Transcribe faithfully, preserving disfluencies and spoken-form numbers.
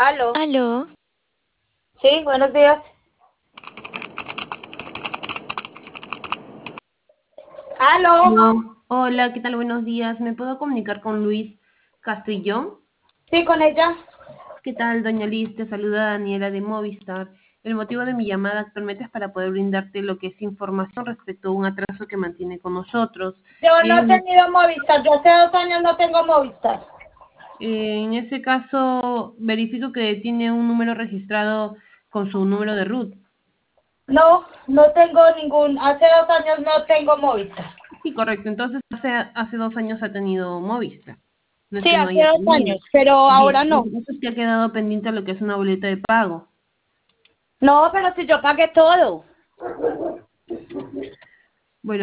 Aló. Aló, Sí, buenos días. Aló. No. Hola, ¿qué tal? Buenos días. ¿Me puedo comunicar con Luis Castrillón? Sí, con ella. ¿Qué tal, doña Liz? Te saluda Daniela de Movistar. El motivo de mi llamada actualmente es para poder brindarte lo que es información respecto a un atraso que mantiene con nosotros. Yo no he En, tenido Movistar. Yo hace dos años no tengo Movistar. en ese caso, verifico que tiene un número registrado con su número de root. No, no tengo ningún. Hace dos años no tengo Movistar. Sí, correcto. Entonces, hace, hace dos años ha tenido Movistar. No es Sí, que no hace haya dos tenido. años, pero ahora Bien, no. entonces te ha quedado pendiente lo que es una boleta de pago. No, pero si yo pagué todo.